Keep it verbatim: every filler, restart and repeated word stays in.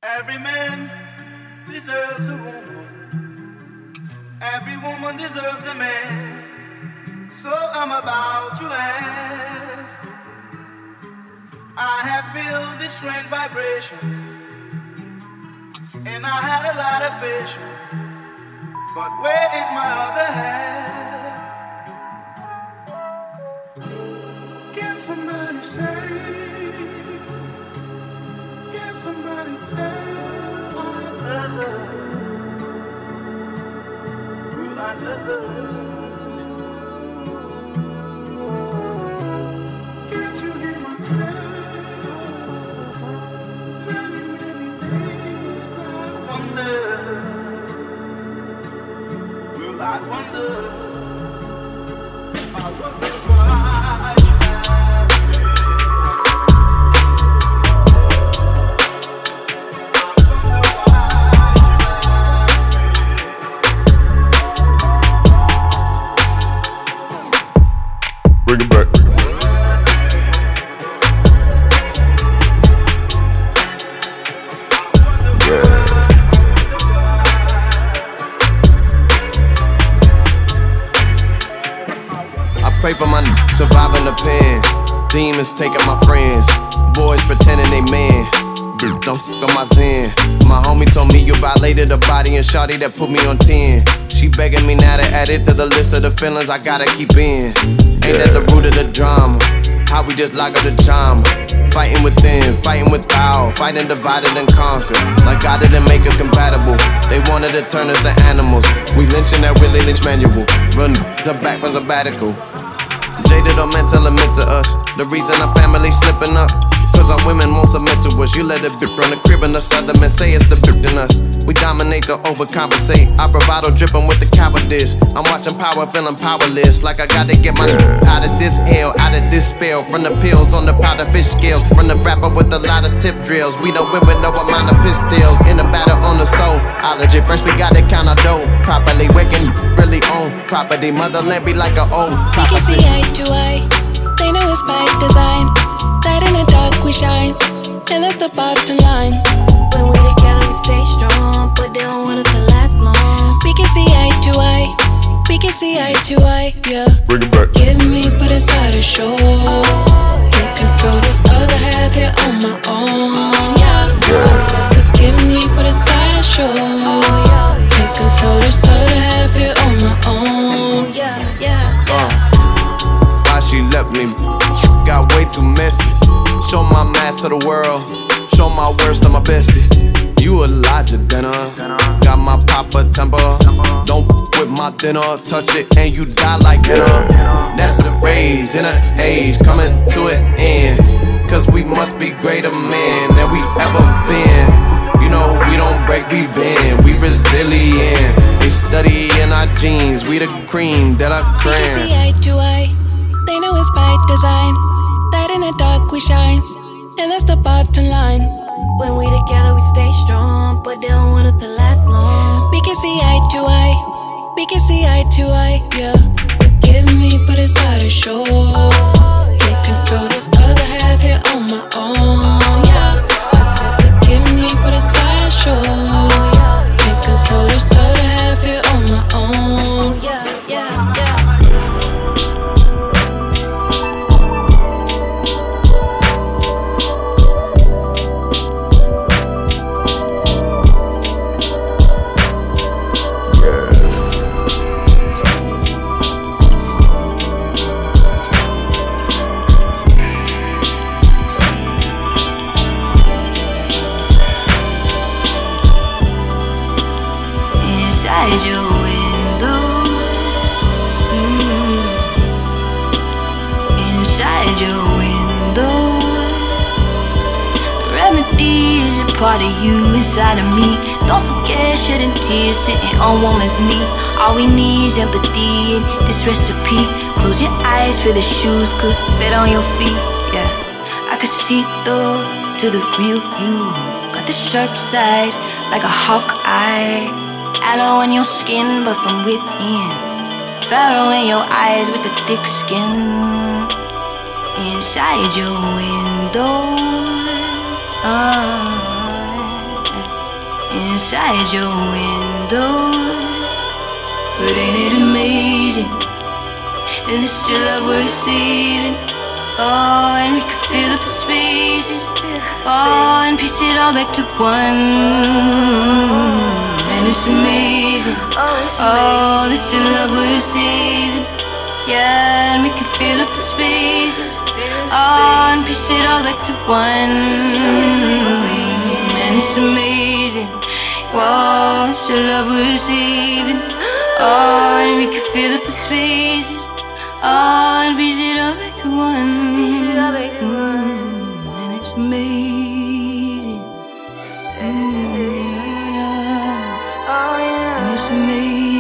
Every man deserves a woman. Every woman deserves a man. So I'm about to ask. I have felt this strange vibration, and I had a lot of patience. But where is my other half? Can somebody say? Can somebody tell I love her? Will I love her? Can't you hear my prayer? Many, many days I wonder. Will I wonder? I wonder why she have me. Bring it back. I pray for my n- surviving the pen. Demons taking my friends. Boys pretending they man. Don't f on my zen. My homie told me you violated a body and shawty that put me on ten. She begging me now to add it to the list of the feelings I gotta keep in. Ain't that the root of the drama? How we just lock up the charm. Fighting within, fighting without, fighting divided and conquered. Like God didn't make us compatible. They wanted to turn us to animals. We lynching that Willie Lynch manual. Run the back from sabbatical. Jaded or mental admit to us. The reason our family slipping up, cause our women won't submit to us. You let a bitch run the crib and us other men say it's the bitch in us. We dominate to overcompensate. Our bravado dripping with the cowardice. I'm watching power, feeling powerless. Like I gotta get my out of this hell, out of this spell. From the pills on the powder fish scales. From the rapper with the loudest tip drills. We don't win with no amount of pistols. In the battle on the soul. Ology, first we gotta count our dough. Properly working, really own property. Motherland be like a own We can see prophecy. eye to eye. They know it's by design. That in the dark we shine, and that's the bottom line. When we together we stay strong, but they don't want us to last long. We can see eye to eye. We can see eye to eye, yeah. Bring it back. Give me for the side of show. Can't control this other half here on my own, yeah. I said forgive me for the side of show. Can't control this other half here on my own. Yeah, yeah, yeah. Uh, why she left me? Got way too messy. Show my mask to the world. Show my worst to my bestie. You Elijah dinner. Got my papa temper. Don't f with my dinner. Touch it and you die like dinner. That's the rage in an age coming to an end. Cause we must be greater men than we ever been. You know we don't break, we bend. We resilient. They study in our genes. We the cream that I We can see cram. eye to eye. They know it's by design. That in the dark we shine, and that's the bottom line. When we together we stay strong, but they don't want us to last long. We can see eye to eye. We can see eye to eye, yeah. Forgive me for this other show. Can't control this other half here on my own, yeah. I said forgive me for this other show. Can't control this other half here on my own. Yeah, yeah, yeah. Inside your window, mm. Inside your window, remedy is a part of you inside of me. Don't forget shedding tears, sitting on woman's knee. All we need is empathy in this recipe. Close your eyes, feel the shoes could fit on your feet. Yeah, I could see through to the real you. Got the sharp side like a hawk eye. Aloe in your skin, but from within. Pharaoh in your eyes with the thick skin. Inside your window. Uh, inside your window. But ain't it amazing? And it's still love we're receiving. Oh, and we can fill up the spaces. Oh, and piece it all back to one. And it's amazing. Oh, there's still love we're receiving. Yeah, and we can fill up the spaces. Oh, and piece it all back to one. And it's amazing. Whoa, it's still love we're receiving. Oh, and we can fill up the spaces. Oh, and piece it all back to one. And it's amazing. Mm, and it's amazing.